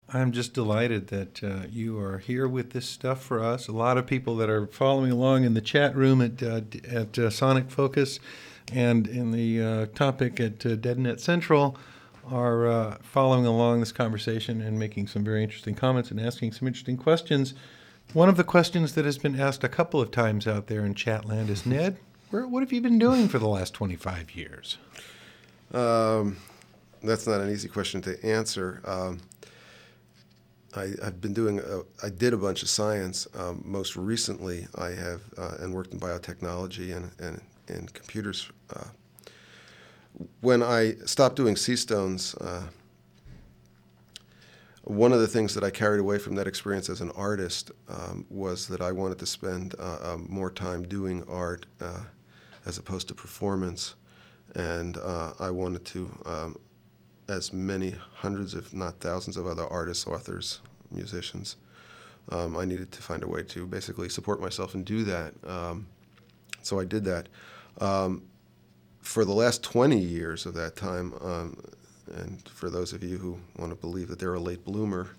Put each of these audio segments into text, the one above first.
I'm just delighted that you are here with this stuff for us. A lot of people that are following along in the chat room at Sonic Focus and in the topic at DeadNet Central are following along this conversation and making some very interesting comments and asking some interesting questions. One of the questions that has been asked a couple of times out there in Chatland is, Ned, what have you been doing for the last 25 years? That's not an easy question to answer. I've been doing. I did a bunch of science. Most recently, I have and worked in biotechnology and computers. When I stopped doing C-stones, one of the things that I carried away from that experience as an artist was that I wanted to spend more time doing art as opposed to performance, and I wanted to. As many hundreds, if not thousands, of other artists, authors, musicians. I needed to find a way to basically support myself and do that. So I did that. For the last 20 years of that time, and for those of you who want to believe that they're a late bloomer,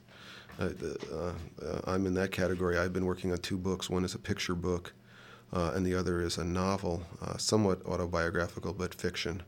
I'm in that category. I've been working on 2 books. One is a picture book, and the other is a novel, somewhat autobiographical, but fiction.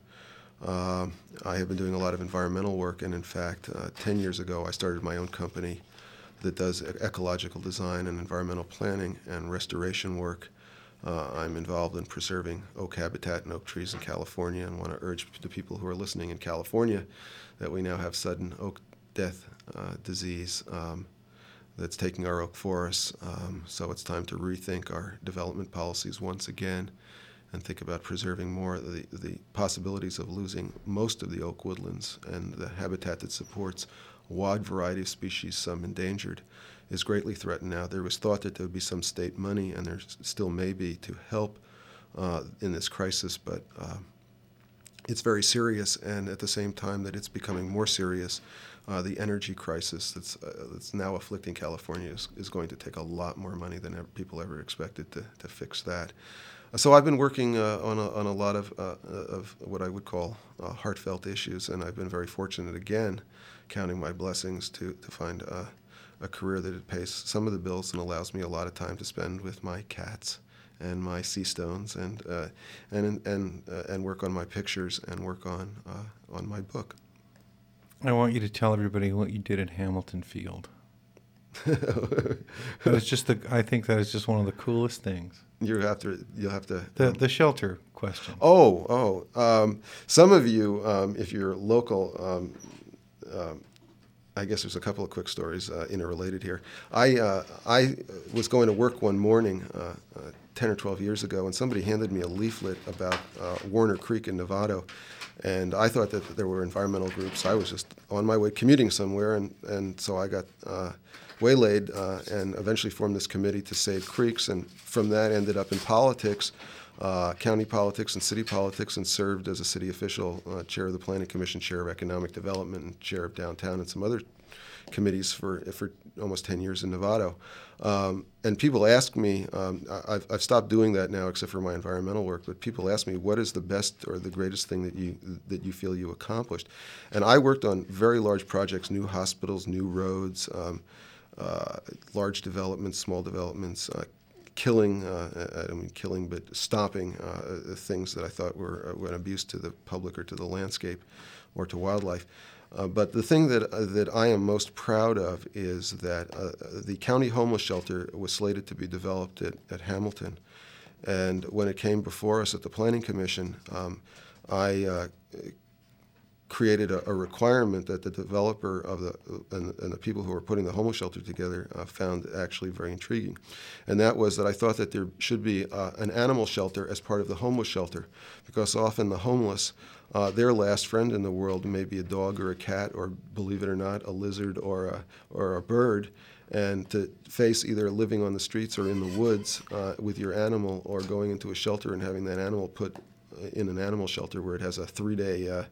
I have been doing a lot of environmental work, and in fact, 10 years ago, I started my own company that does ecological design and environmental planning and restoration work. I'm involved in preserving oak habitat and oak trees in California, and want to urge the people who are listening in California that we now have sudden oak death disease that's taking our oak forests. So it's time to rethink our development policies once again, and think about preserving more of the possibilities of losing most of the oak woodlands, and the habitat that supports a wide variety of species, some endangered, is greatly threatened now. There was thought that there would be some state money, and there still may be, to help in this crisis, but it's very serious, and at the same time that it's becoming more serious, the energy crisis that's now afflicting California is going to take a lot more money than people ever expected to fix that. So I've been working on a lot of what I would call heartfelt issues, and I've been very fortunate, again, counting my blessings, to find a career that pays some of the bills and allows me a lot of time to spend with my cats and my C-stones, and work on my pictures and work on my book. I want you to tell everybody what you did at Hamilton Field. I think that is just one of the coolest things. You'll have to. The shelter question. Some of you, if you're local, I guess there's a couple of quick stories interrelated here. I was going to work one morning 10 or 12 years ago, and somebody handed me a leaflet about Warner Creek in Novato, and I thought that there were environmental groups. I was just on my way commuting somewhere, and so I got waylaid and eventually formed this committee to save creeks, and from that ended up in politics, county politics and city politics, and served as a city official, chair of the Planning Commission, chair of Economic Development, and chair of Downtown, and some other committees for almost 10 years in Novato. And people ask me, I've stopped doing that now except for my environmental work, but people ask me, what is the best or the greatest thing that you feel you accomplished? And I worked on very large projects, new hospitals, new roads, large developments, small developments, killing, I don't mean killing, but stopping things that I thought were an abuse to the public or to the landscape or to wildlife. But the thing that I am most proud of is that the county homeless shelter was slated to be developed at Hamilton. And when it came before us at the Planning Commission, I created a requirement that the developer of and the people who were putting the homeless shelter together found actually very intriguing. And that was that I thought that there should be an animal shelter as part of the homeless shelter, because often the homeless, their last friend in the world may be a dog or a cat, or, believe it or not, a lizard or a bird. And to face either living on the streets or in the woods with your animal, or going into a shelter and having that animal put in an animal shelter where it has a 3-day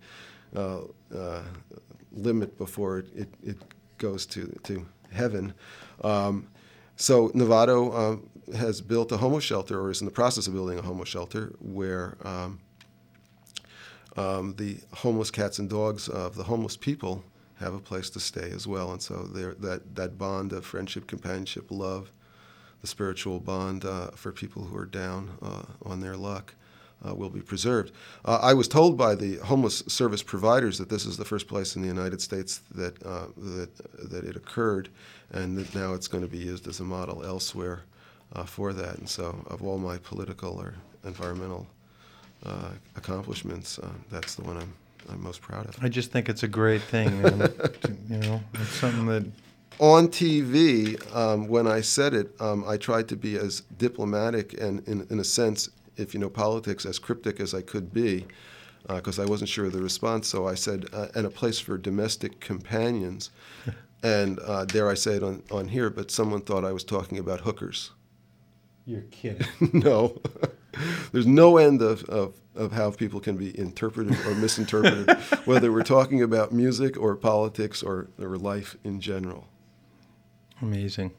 limit before it goes to heaven. So Novato has built a homeless shelter, or is in the process of building a homeless shelter, where the homeless cats and dogs of the homeless people have a place to stay as well. And so that bond of friendship, companionship, love, the spiritual bond for people who are down on their luck will be preserved. I was told by the homeless service providers that this is the first place in the United States that it occurred, and that now it's going to be used as a model elsewhere for that. And so, of all my political or environmental accomplishments, that's the one I'm most proud of. I just think it's a great thing, man. It's something that... On TV, when I said it, I tried to be as diplomatic and, in a sense, if you know politics, as cryptic as I could be, because I wasn't sure of the response. So I said, and a place for domestic companions. And dare I say it on here, but someone thought I was talking about hookers. You're kidding. No. There's no end of how people can be interpreted or misinterpreted, whether we're talking about music or politics or life in general. Amazing.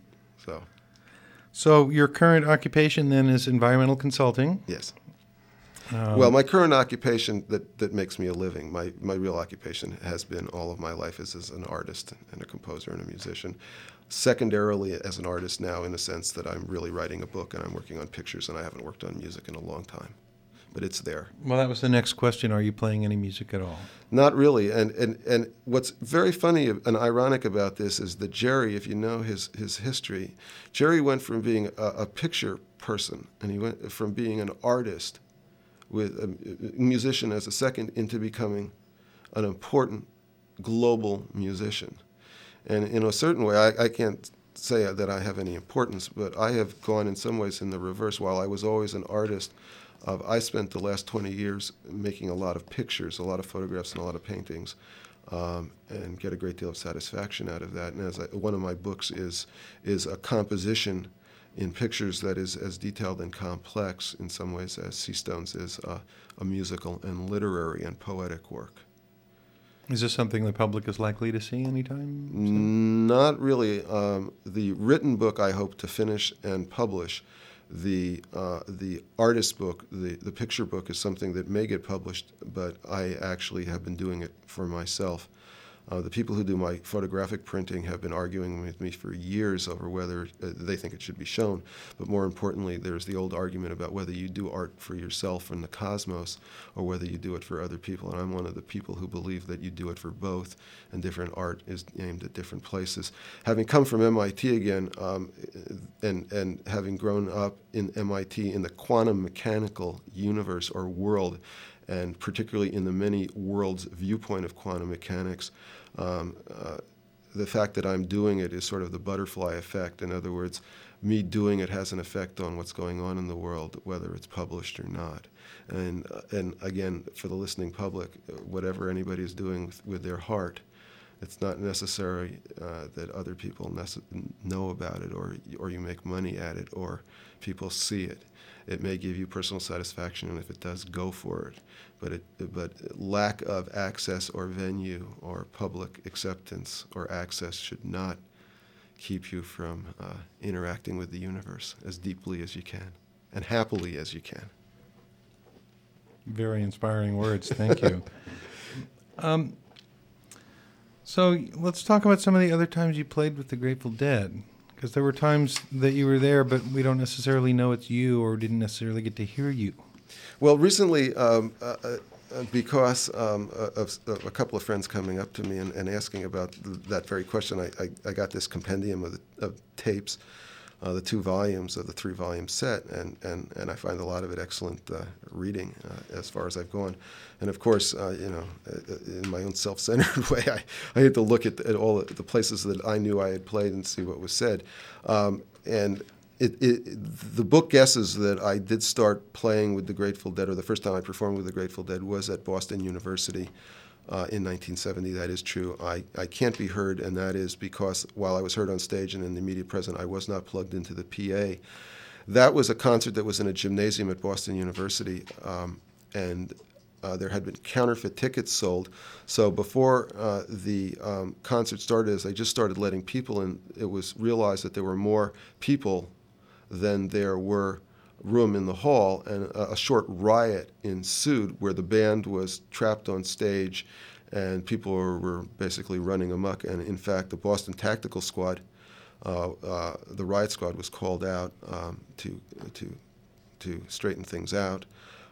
So your current occupation then is environmental consulting? Yes. Well, my current occupation that makes me a living, my real occupation has been all of my life as an artist and a composer and a musician. Secondarily, as an artist now, in the sense that I'm really writing a book and I'm working on pictures, and I haven't worked on music in a long time. But it's there. Well, that was the next question. Are you playing any music at all? Not really. And what's very funny and ironic about this is that Jerry, if you know his history, Jerry went from being a picture person, and he went from being an artist with a musician as a second into becoming an important global musician. And in a certain way, I can't say that I have any importance, but I have gone in some ways in the reverse. While I was always an artist, I spent the last 20 years making a lot of pictures, a lot of photographs, and a lot of paintings, and get a great deal of satisfaction out of that. And one of my books is a composition in pictures that is as detailed and complex in some ways as Seastones is a musical and literary and poetic work. Is this something the public is likely to see anytime soon? Not really. The written book I hope to finish and publish. The artist book, the picture book, is something that may get published, but I actually have been doing it for myself. The people who do my photographic printing have been arguing with me for years over whether they think it should be shown. But more importantly, there's the old argument about whether you do art for yourself and the cosmos or whether you do it for other people. And I'm one of the people who believe that you do it for both, and different art is aimed at different places. Having come from MIT again, and having grown up in MIT in the quantum mechanical universe or world, and particularly in the many worlds viewpoint of quantum mechanics, the fact that I'm doing it is sort of the butterfly effect. In other words, me doing it has an effect on what's going on in the world, whether it's published or not. And again, for the listening public, whatever anybody is doing with their heart, it's not necessary that other people know about it, or you make money at it, or people see it. It may give you personal satisfaction, and if it does, go for it. But lack of access or venue or public acceptance or access should not keep you from interacting with the universe as deeply as you can and happily as you can. Very inspiring words. Thank you. So let's talk about some of the other times you played with the Grateful Dead. Because there were times that you were there, but we don't necessarily know it's you, or didn't necessarily get to hear you. Well, recently, because of a couple of friends coming up to me and asking about that very question, I got this compendium of tapes, the 2 volumes of the 3-volume set, and I find a lot of it excellent reading as far as I've gone. And of course, in my own self-centered way, I had to look at all the places that I knew I had played and see what was said. And the book guesses that I did start playing with the Grateful Dead, or the first time I performed with the Grateful Dead was at Boston University in 1970. That is true. I can't be heard, and that is because while I was heard on stage and in the immediate present, I was not plugged into the PA. That was a concert that was in a gymnasium at Boston University, and there had been counterfeit tickets sold. So before the concert started, as I just started letting people in, it was realized that there were more people than there were room in the hall, and a short riot ensued where the band was trapped on stage and people were basically running amok. And in fact, the Boston Tactical Squad, the riot squad, was called out to straighten things out.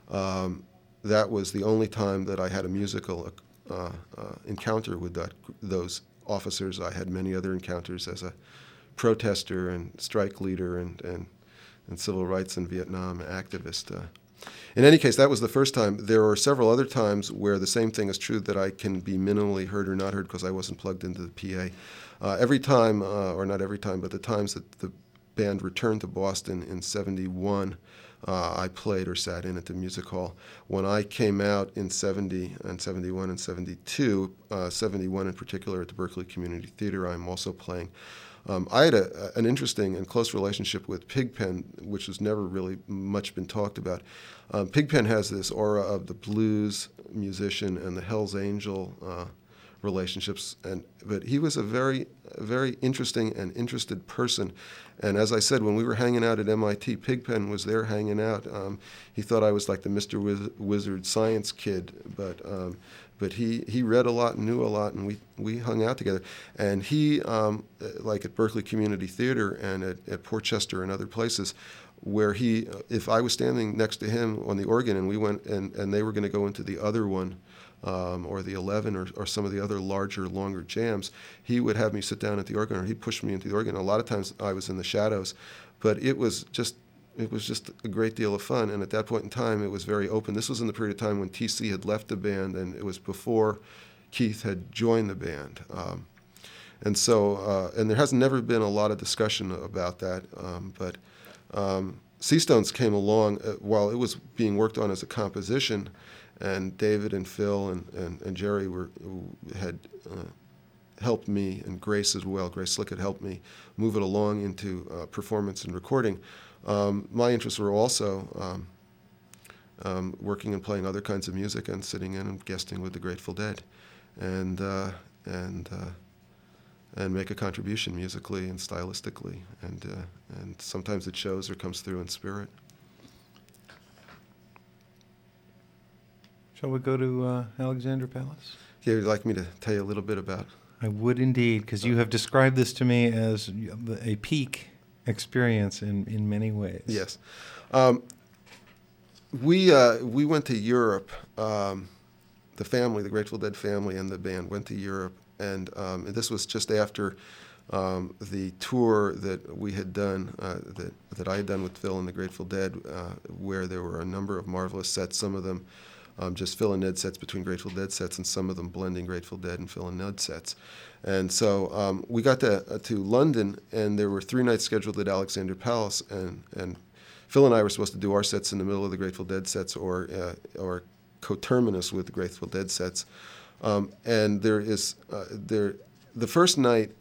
That was the only time that I had a musical encounter with those officers. I had many other encounters as a protester and strike leader and civil rights and Vietnam activist. In any case, that was the first time. There were several other times where the same thing is true, that I can be minimally heard or not heard because I wasn't plugged into the PA. Every time, or not every time, but the times that the band returned to Boston in '71, I played or sat in at the music hall. When I came out in 70 and 71 and 72, 71 in particular at the Berkeley Community Theater, I'm also playing. I had an interesting and close relationship with Pigpen, which has never really much been talked about. Pigpen has this aura of the blues musician and the Hells Angel relationships, but he was a very interesting and interested person. And as I said, when we were hanging out at MIT, Pigpen was there hanging out. He thought I was like the Mr. Wizard science kid, but he read a lot and knew a lot, and we hung out together. And he, like at Berkeley Community Theater and at Portchester and other places, where if I was standing next to him on the organ and we went and they were going to go into the other one, or the 11 or some of the other larger, longer jams, he would have me sit down at the organ, or he'd push me into the organ. A lot of times I was in the shadows, but it was just a great deal of fun. And at that point in time, it was very open. This was in the period of time when TC had left the band, and it was before Keith had joined the band. And so, and there has never been a lot of discussion about that, but Seastones came along while it was being worked on as a composition, and David and Phil and Jerry had helped me, and Grace as well. Grace Slick had helped me move it along into performance and recording. My interests were also working and playing other kinds of music and sitting in and guesting with the Grateful Dead, and make a contribution musically and stylistically, and sometimes it shows or comes through in spirit. Shall we go to Alexander Palace? Yeah, would you like me to tell you a little bit about? I would indeed, because you have described this to me as a peak experience in many ways. Yes. We went to Europe. The family, the Grateful Dead family and the band went to Europe, and this was just after the tour that we had done, that I had done with Phil and the Grateful Dead, where there were a number of marvelous sets, some of them just Phil and Ned sets between Grateful Dead sets, and some of them blending Grateful Dead and Phil and Ned sets. And so we got to London, and there were 3 nights scheduled at Alexander Palace, and Phil and I were supposed to do our sets in the middle of the Grateful Dead sets, or coterminous with the Grateful Dead sets. And the first night,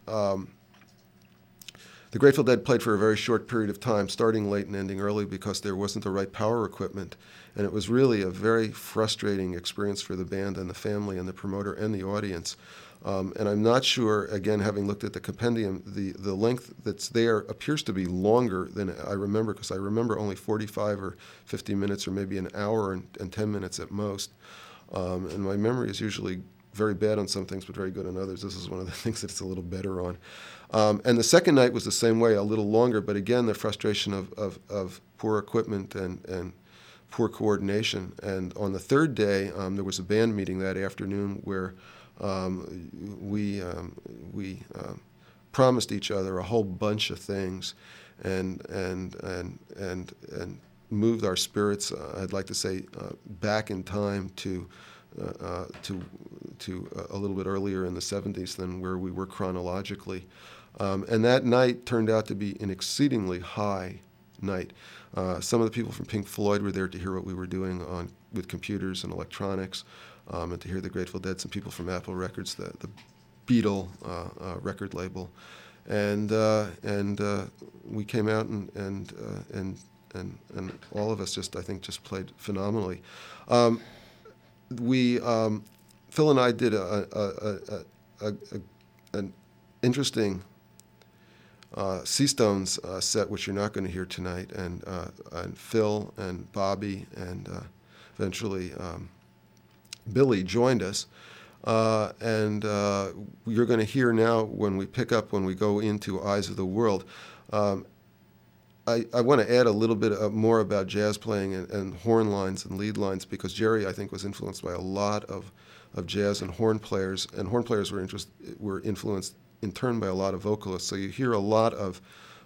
the Grateful Dead played for a very short period of time, starting late and ending early, because there wasn't the right power equipment. And it was really a very frustrating experience for the band and the family and the promoter and the audience. And I'm not sure, again, having looked at the compendium, the length that's there appears to be longer than I remember, because I remember only 45 or 50 minutes, or maybe an hour and 10 minutes at most. And my memory is usually very bad on some things, but very good on others. This is one of the things that it's a little better on. And the second night was the same way, a little longer, but again, the frustration of poor equipment and poor coordination. And on the third day, there was a band meeting that afternoon where we promised each other a whole bunch of things, and moved our spirits, I'd like to say, back in time to a little bit earlier in the 70s than where we were chronologically. And that night turned out to be an exceedingly high night. Some of the people from Pink Floyd were there to hear what we were doing with computers and electronics, and to hear the Grateful Dead. Some people from Apple Records, the Beatle record label, and we came out and all of us I think just played phenomenally. Phil and I did an interesting Seastones set, which you're not going to hear tonight, and Phil and Bobby and eventually Billy joined us. And you're going to hear now when we go into Eyes of the World. I want to add a little bit more about jazz playing and horn lines and lead lines, because Jerry, I think, was influenced by a lot of jazz and horn players were influenced in turn by a lot of vocalists. So you hear a lot of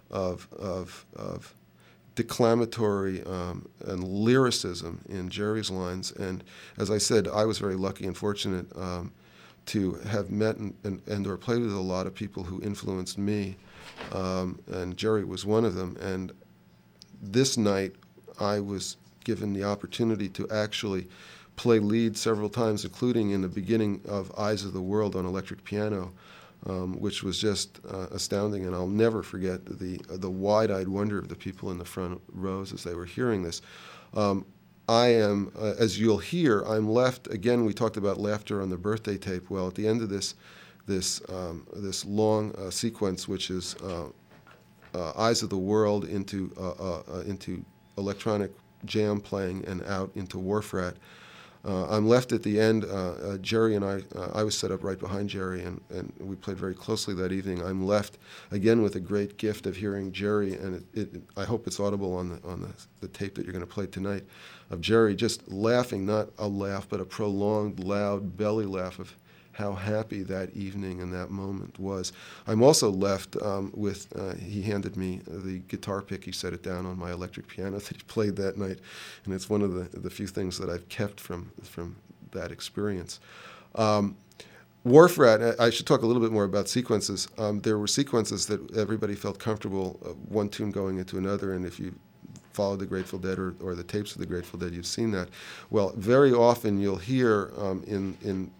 declamatory and lyricism in Jerry's lines. And as I said, I was very lucky and fortunate to have met and or played with a lot of people who influenced me. And Jerry was one of them. And this night, I was given the opportunity to actually play lead several times, including in the beginning of Eyes of the World on electric piano, which was just astounding. And I'll never forget the wide-eyed wonder of the people in the front rows as they were hearing this. I am, as you'll hear, I'm left, again, we talked about laughter on the birthday tape. Well, at the end of this long sequence, which is Eyes of the World into electronic jam playing and out into Wharf Rat, I'm left at the end. Jerry and I was set up right behind Jerry, and we played very closely that evening. I'm left again with a great gift of hearing Jerry, and I hope it's audible on the tape that you're going to play tonight, of Jerry just laughing, not a laugh, but a prolonged, loud belly laugh of how happy that evening and that moment was. I'm also left with, he handed me the guitar pick. He set it down on my electric piano that he played that night, and it's one of the few things that I've kept from that experience. Wharf Rat, I should talk a little bit more about sequences. There were sequences that everybody felt comfortable, one tune going into another, and if you followed the Grateful Dead or the tapes of the Grateful Dead, you've seen that. Well, very often you'll hear in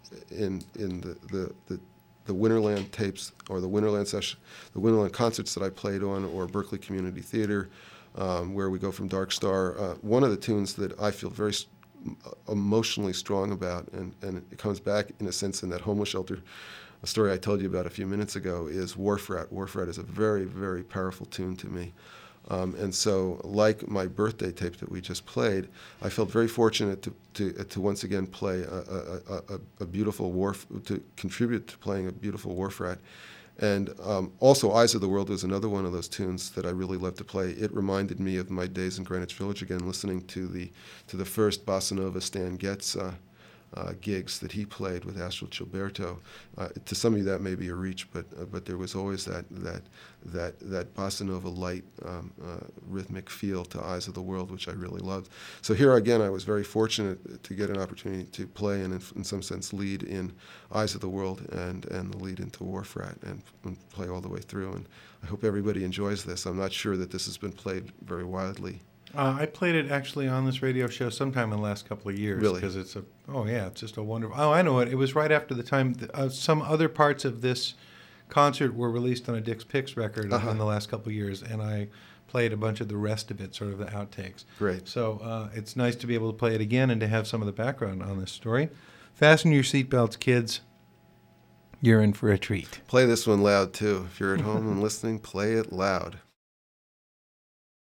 the Winterland tapes or the Winterland session, the Winterland concerts that I played on, or Berkeley Community Theater, where we go from Dark Star. One of the tunes that I feel very emotionally strong about, and it comes back in a sense in that homeless shelter, a story I told you about a few minutes ago, is Wharf Rat. Wharf Rat is a very, very powerful tune to me. And so, like my birthday tape that we just played, I felt very fortunate to once again play a beautiful wharf, to contribute to playing a beautiful Wharf Rat. And also, Eyes of the World was another one of those tunes that I really loved to play. It reminded me of my days in Greenwich Village again, listening to the first Bossa Nova Stan Getz gigs that he played with Astrid Gilberto. To some of you that may be a reach, but there was always that Bossa Nova light rhythmic feel to Eyes of the World, which I really loved. So here again, I was very fortunate to get an opportunity to play and in some sense lead in Eyes of the World and the lead into Wharf Rat and play all the way through. And I hope everybody enjoys this. I'm not sure that this has been played very widely. I played it actually on this radio show sometime in the last couple of years. Really? Because it's just a wonderful. Oh, I know it. It was right after the time some other parts of this concert were released on a Dick's Picks record in the last couple of years, and I played a bunch of the rest of it, sort of the outtakes. Great. So it's nice to be able to play it again and to have some of the background on this story. Fasten your seatbelts, kids. You're in for a treat. Play this one loud too. If you're at home and listening, play it loud.